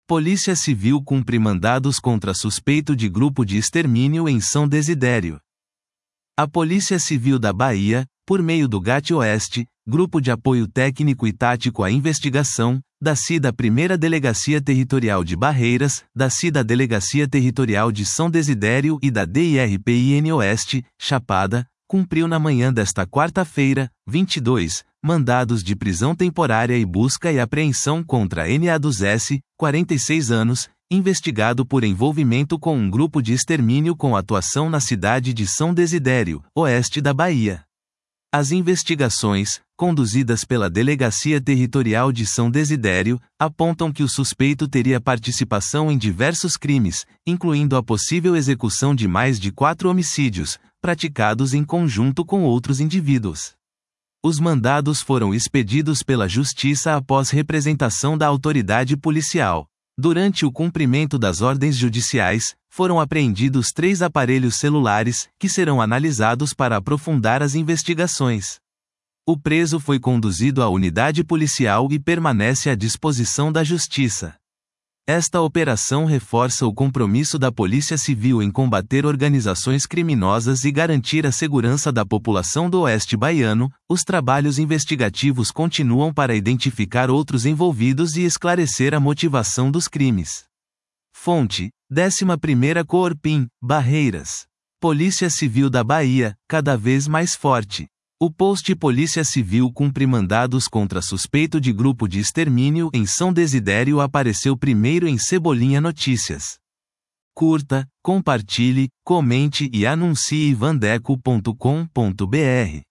Polícia Civil cumpre mandados contra suspeito de grupo de extermínio em São Desidério. A Polícia Civil da Bahia, por meio do GAT-Oeste, Grupo de Apoio Técnico e Tático à Investigação, da CIDA Primeira Delegacia Territorial de Barreiras, da CIDA Delegacia Territorial de São Desidério e da DIRPIN Oeste, Chapada, cumpriu na manhã desta quarta-feira, 22, mandados de prisão temporária e busca e apreensão contra NA2S, 46 anos, investigado por envolvimento com um grupo de extermínio com atuação na cidade de São Desidério, oeste da Bahia. As investigações, conduzidas pela Delegacia Territorial de São Desidério, apontam que o suspeito teria participação em diversos crimes, incluindo a possível execução de mais de 4 homicídios, praticados em conjunto com outros indivíduos. Os mandados foram expedidos pela Justiça após representação da autoridade policial. Durante o cumprimento das ordens judiciais, foram apreendidos 3 aparelhos celulares, que serão analisados para aprofundar as investigações. O preso foi conduzido à unidade policial e permanece à disposição da Justiça. Esta operação reforça o compromisso da Polícia Civil em combater organizações criminosas e garantir a segurança da população do Oeste baiano. Os trabalhos investigativos continuam para identificar outros envolvidos e esclarecer a motivação dos crimes. Fonte: 11ª Coorpim, Barreiras. Polícia Civil da Bahia, cada vez mais forte. O post Polícia Civil cumpre mandados contra suspeito de grupo de extermínio em São Desidério apareceu primeiro em Cebolinha Notícias. Curta, compartilhe, comente e anuncie vandeco.com.br.